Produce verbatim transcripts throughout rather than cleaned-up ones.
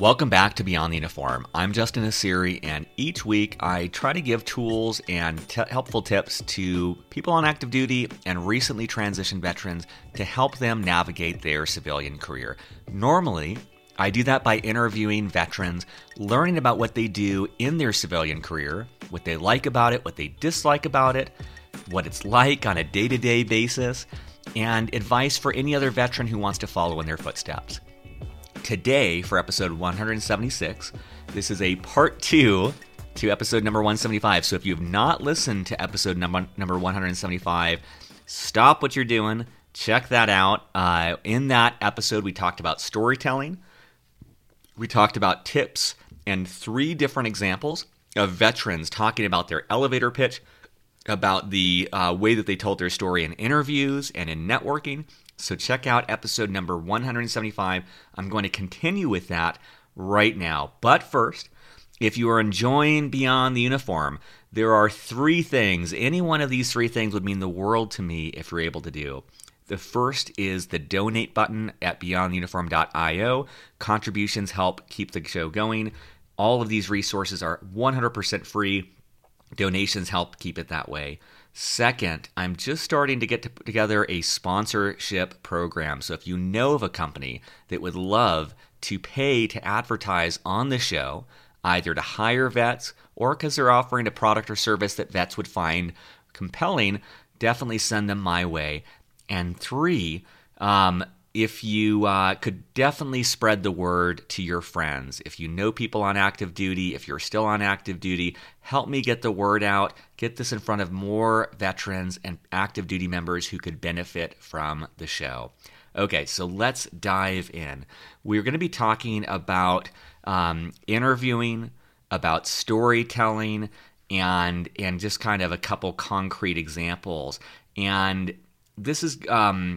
Welcome back to Beyond the Uniform. I'm Justin Asiri, and each week I try to give tools and t- helpful tips to people on active duty and recently transitioned veterans to help them navigate their civilian career. Normally, I do that by interviewing veterans, learning about what they do in their civilian career, what they like about it, what they dislike about it, what it's like on a day-to-day basis, and advice for any other veteran who wants to follow in their footsteps. Today, for episode one seventy-six, this is a part two to episode number one seventy-five. So if you have not listened to episode number, number one seventy-five, stop what you're doing, check that out. Uh, in that episode, we talked about storytelling. We talked about tips and three different examples of veterans talking about their elevator pitch, about the uh, way that they told their story in interviews and in networking. So check out episode number one seventy-five. I'm going to continue with that right now. But first, if you are enjoying Beyond the Uniform, there are three things. Any one of these three things would mean the world to me if you're able to do. The first is the donate button at beyond the uniform dot io. Contributions help keep the show going. All of these resources are one hundred percent free. Donations help keep it that way. Second, I'm just starting to get to put together a sponsorship program. So if you know of a company that would love to pay to advertise on the show, either to hire vets or because they're offering a product or service that vets would find compelling, definitely send them my way. And three, um, if you uh, could definitely spread the word to your friends. If you know people on active duty, if you're still on active duty, help me get the word out, get this in front of more veterans and active duty members who could benefit from the show. Okay, so let's dive in. We're going to be talking about um, interviewing, about storytelling, and and just kind of a couple concrete examples. And this is... Um,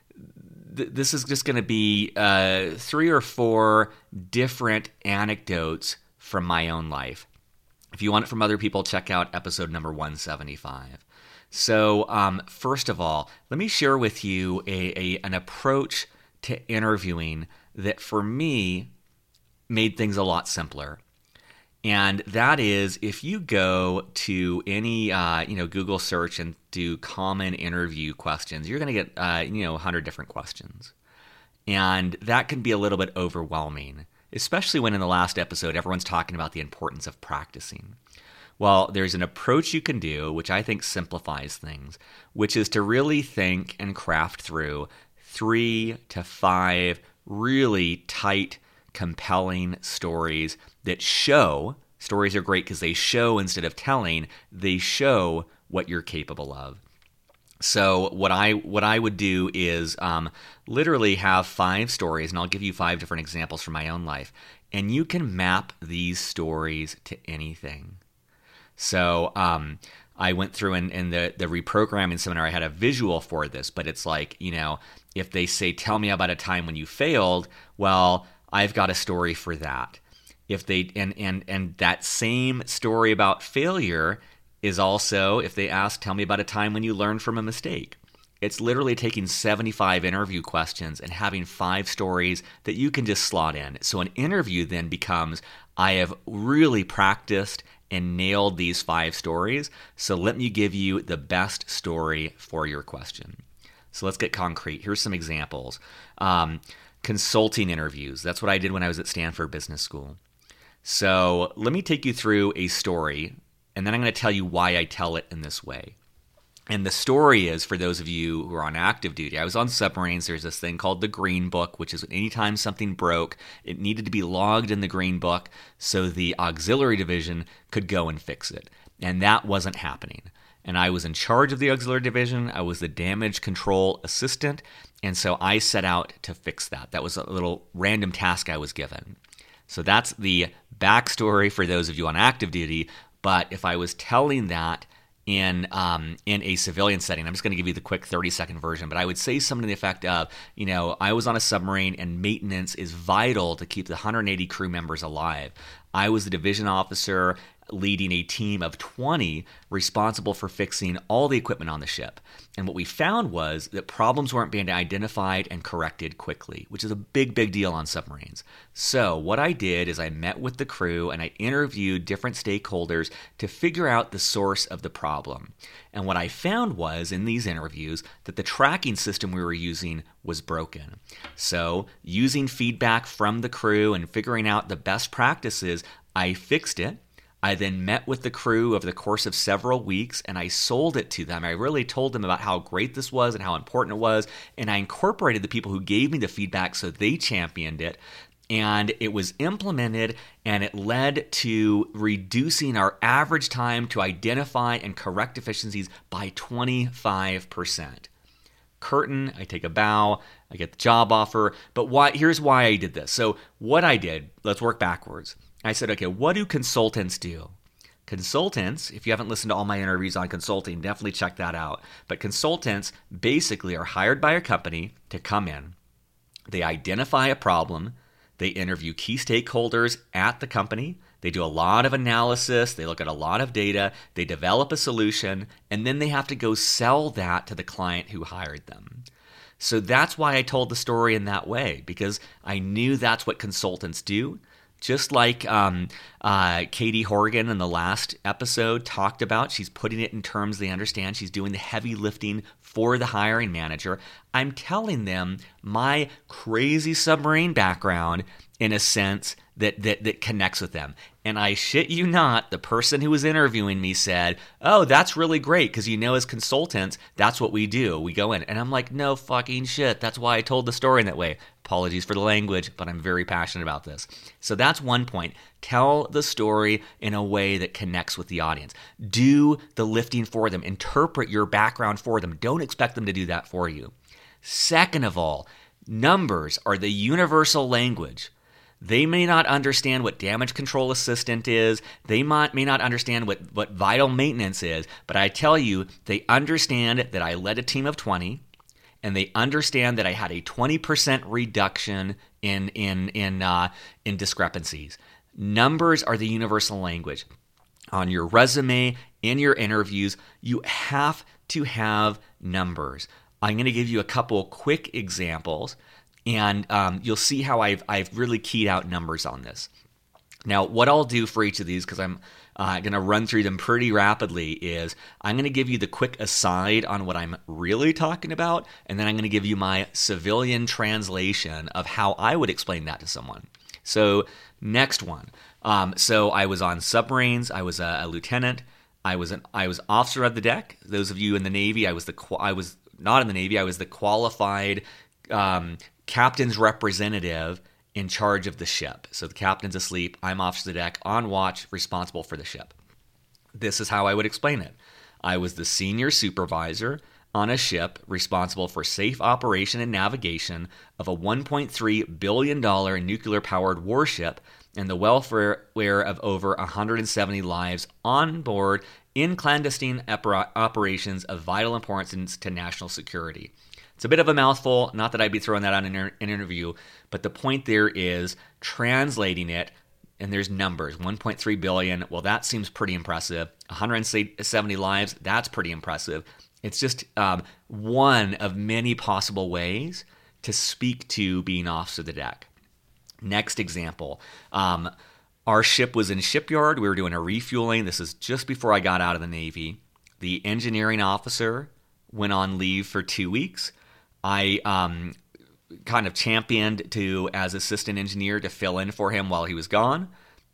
This is just going to be uh, three or four different anecdotes from my own life. If you want it from other people, check out episode number one seventy-five. So um, first of all, let me share with you a, a an approach to interviewing that for me made things a lot simpler. And that is, if you go to any uh, you know Google search and do common interview questions, you're going to get uh, you know one hundred different questions, and that can be a little bit overwhelming, especially when in the last episode everyone's talking about the importance of practicing. Well, there's an approach you can do, which I think simplifies things, which is to really think and craft through three to five really tight, compelling stories that show, stories are great because they show instead of telling, they show what you're capable of. So what I what I would do is um, literally have five stories, and I'll give you five different examples from my own life, and you can map these stories to anything. So um, I went through in, in the, the reprogramming seminar, I had a visual for this, but it's like, you know, if they say, tell me about a time when you failed, well, I've got a story for that. If they and and and that same story about failure is also, if they ask, tell me about a time when you learned from a mistake. It's literally taking seventy-five interview questions and having five stories that you can just slot in. So an interview then becomes, I have really practiced and nailed these five stories, so let me give you the best story for your question. So let's get concrete. Here's some examples. Um, consulting interviews. That's what I did when I was at Stanford Business School. So let me take you through a story, and then I'm going to tell you why I tell it in this way. And the story is, for those of you who are on active duty, I was on submarines. There's this thing called the Green Book, which is anytime something broke, it needed to be logged in the Green Book so the auxiliary division could go and fix it. And that wasn't happening. And I was in charge of the auxiliary division. I was the damage control assistant. And so I set out to fix that. That was a little random task I was given. So that's the backstory for those of you on active duty. But if I was telling that in um, in a civilian setting, I'm just going to give you the quick thirty second version, but I would say something to the effect of, you know, I was on a submarine and maintenance is vital to keep the one hundred eighty crew members alive. I was the division officer leading a team of twenty responsible for fixing all the equipment on the ship. And what we found was that problems weren't being identified and corrected quickly, which is a big, big deal on submarines. So what I did is I met with the crew and I interviewed different stakeholders to figure out the source of the problem. And what I found was in these interviews that the tracking system we were using was broken. So using feedback from the crew and figuring out the best practices, I fixed it. I then met with the crew over the course of several weeks and I sold it to them. I really told them about how great this was and how important it was, and I incorporated the people who gave me the feedback so they championed it. And it was implemented and it led to reducing our average time to identify and correct deficiencies by twenty-five percent. Curtain, I take a bow, I get the job offer, but why? Here's why I did this. So what I did, let's work backwards. I said, okay, what do consultants do? Consultants, if you haven't listened to all my interviews on consulting, definitely check that out. But consultants basically are hired by a company to come in. They identify a problem. They interview key stakeholders at the company. They do a lot of analysis. They look at a lot of data. They develop a solution, and then they have to go sell that to the client who hired them. So that's why I told the story in that way, because I knew that's what consultants do. Just like um, uh, Katie Horgan in the last episode talked about, she's putting it in terms they understand. She's doing the heavy lifting for the hiring manager. I'm telling them my crazy submarine background in a sense that, that that connects with them. And I shit you not, the person who was interviewing me said, oh, that's really great because you know as consultants, that's what we do. We go in. And I'm like, no fucking shit. That's why I told the story in that way. Apologies for the language, but I'm very passionate about this. So that's one point. Tell the story in a way that connects with the audience. Do the lifting for them. Interpret your background for them. Don't expect them to do that for you. Second of all, numbers are the universal language. They may not understand what damage control assistant is. They might, may not understand what, what vital maintenance is. But I tell you, they understand that I led a team of twenty. And they understand that I had a twenty percent reduction in in in uh, in discrepancies. Numbers are the universal language. On your resume, in your interviews, you have to have numbers. I'm going to give you a couple quick examples, and um, you'll see how I've I've really keyed out numbers on this. Now, what I'll do for each of these, because I'm uh, going to run through them pretty rapidly, is I'm going to give you the quick aside on what I'm really talking about, and then I'm going to give you my civilian translation of how I would explain that to someone. So, next one. Um, so, I was on submarines. I was a, a lieutenant. I was an I was officer of the deck. Those of you in the Navy, I was the I was not in the Navy. I was the qualified um, captain's representative in charge of the ship. So the captain's asleep, I'm off the deck, on watch, responsible for the ship. This is how I would explain it. I was the senior supervisor on a ship responsible for safe operation and navigation of a one point three billion dollars nuclear-powered warship and the welfare of over one hundred seventy lives on board in clandestine operations of vital importance to national security. It's a bit of a mouthful, not that I'd be throwing that on in an interview, but the point there is translating it, and there's numbers, one point three billion, well, that seems pretty impressive. one hundred seventy lives, that's pretty impressive. It's just um, one of many possible ways to speak to being officer of the deck. Next example, um, our ship was in shipyard. We were doing a refueling. This is just before I got out of the Navy. The engineering officer went on leave for two weeks. I um, kind of championed to, as assistant engineer, to fill in for him while he was gone.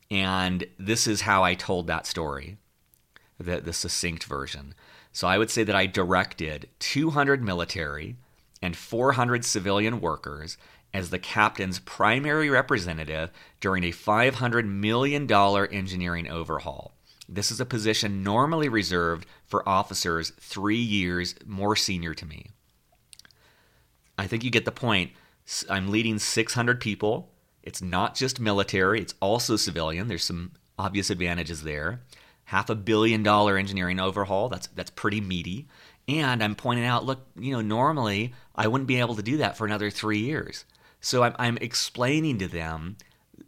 And this is how I told that story, the, the succinct version. So I would say that I directed two hundred military and four hundred civilian workers as the captain's primary representative during a five hundred million dollars engineering overhaul. This is a position normally reserved for officers three years more senior to me. I think you get the point. I'm leading six hundred people. It's not just military, it's also civilian. There's some obvious advantages there. Half a billion dollar engineering overhaul, that's that's pretty meaty. And I'm pointing out, look, you know, normally I wouldn't be able to do that for another three years. So I'm, I'm explaining to them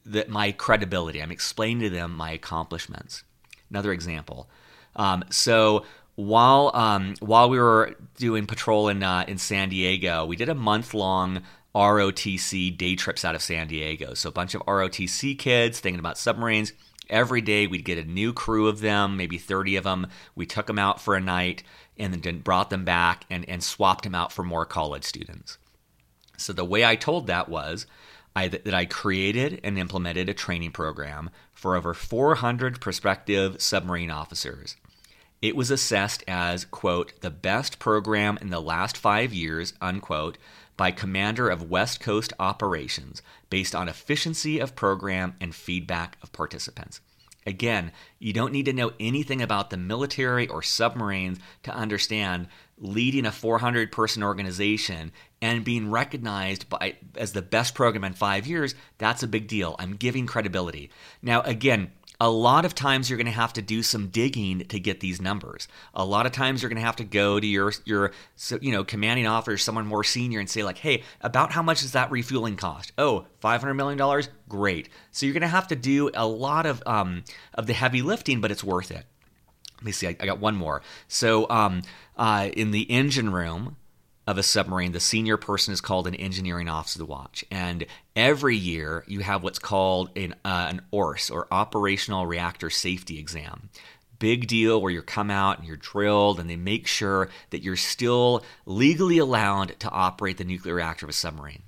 the, my credibility. I'm explaining to them my accomplishments. Another example. Um, so while um, while we were doing patrol in uh, in San Diego, we did a month long R O T C day trips out of San Diego. So a bunch of R O T C kids thinking about submarines. Every day we'd get a new crew of them, maybe thirty of them. We took them out for a night and then brought them back and, and swapped them out for more college students. So the way I told that was I, that I created and implemented a training program for over four hundred prospective submarine officers. It was assessed as, quote, the best program in the last five years, unquote, by Commander of West Coast Operations based on efficiency of program and feedback of participants. Again, you don't need to know anything about the military or submarines to understand leading a four hundred person organization and being recognized by as the best program in five years, that's a big deal. I'm giving credibility. Now, again, a lot of times you're going to have to do some digging to get these numbers. A lot of times you're going to have to go to your your you know commanding officer, someone more senior, and say like, hey, about how much does that refueling cost? Oh, five hundred million dollars? Great. So you're going to have to do a lot of um, of the heavy lifting, but it's worth it. Let me see. I, I got one more. So um, uh, in the engine room of a submarine, the senior person is called an engineering officer of the watch. And every year you have what's called an, uh, an O R S, or Operational Reactor Safety Exam. Big deal where you come out and you're drilled and they make sure that you're still legally allowed to operate the nuclear reactor of a submarine.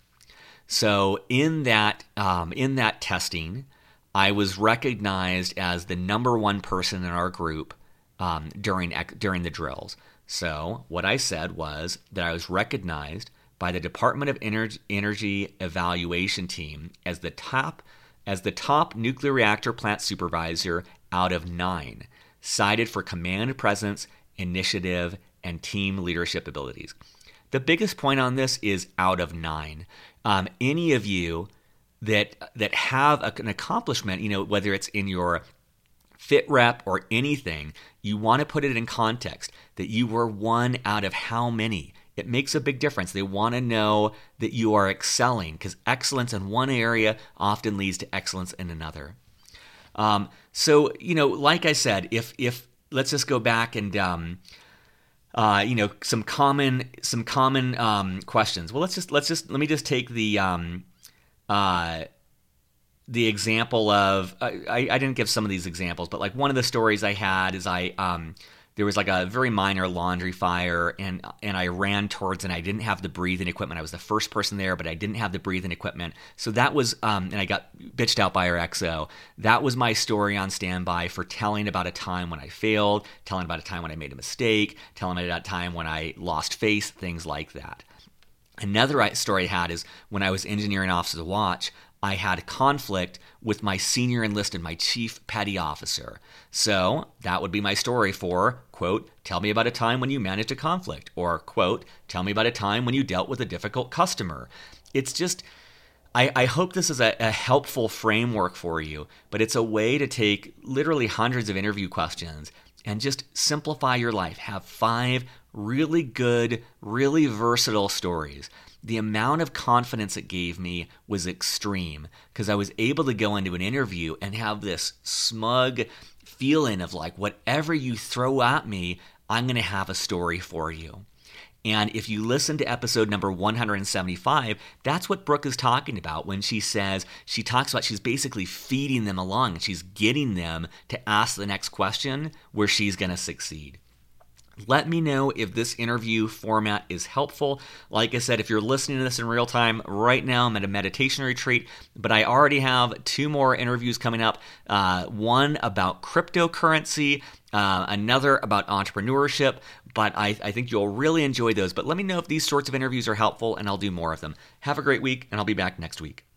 So in that, um, in that testing, I was recognized as the number one person in our group um, during during the drills. So what I said was that I was recognized by the Department of Ener- Energy Evaluation Team as the top as the top nuclear reactor plant supervisor out of nine, cited for command presence, initiative, and team leadership abilities. The biggest point on this is out of nine. Um, any of you that that have a, an accomplishment, you know, whether it's in your fit rep or anything, you want to put it in context that you were one out of how many. It makes a big difference. They want to know that you are excelling, because excellence in one area often leads to excellence in another. Um, so, you know, like I said, if if let's just go back and um, uh, you know, some common some common um, questions. Well, let's just let's just let me just take the um, uh, the example of I, I didn't give some of these examples, but like one of the stories I had is I um, there was like a very minor laundry fire, and and I ran towards, and I didn't have the breathing equipment. I was the first person there, but I didn't have the breathing equipment. So that was, um, and I got bitched out by our X O. That was my story on standby for telling about a time when I failed, telling about a time when I made a mistake, telling about a time when I lost face, things like that. Another story I had is when I was engineering officer of the watch, I had a conflict with my senior enlisted, my chief petty officer. So that would be my story for, quote, tell me about a time when you managed a conflict, or, quote, tell me about a time when you dealt with a difficult customer. It's just, I, I hope this is a, a helpful framework for you, but it's a way to take literally hundreds of interview questions and just simplify your life. Have five really good, really versatile stories. The amount of confidence it gave me was extreme, because I was able to go into an interview and have this smug feeling of like, whatever you throw at me, I'm going to have a story for you. And if you listen to episode number one hundred seventy-five, that's what Brooke is talking about when she says, she talks about she's basically feeding them along. She's getting them to ask the next question where she's going to succeed. Let me know if this interview format is helpful. Like I said, if you're listening to this in real time, right now I'm at a meditation retreat, but I already have two more interviews coming up. Uh, one about cryptocurrency, uh, another about entrepreneurship, but I, I think you'll really enjoy those. But let me know if these sorts of interviews are helpful, and I'll do more of them. Have a great week, and I'll be back next week.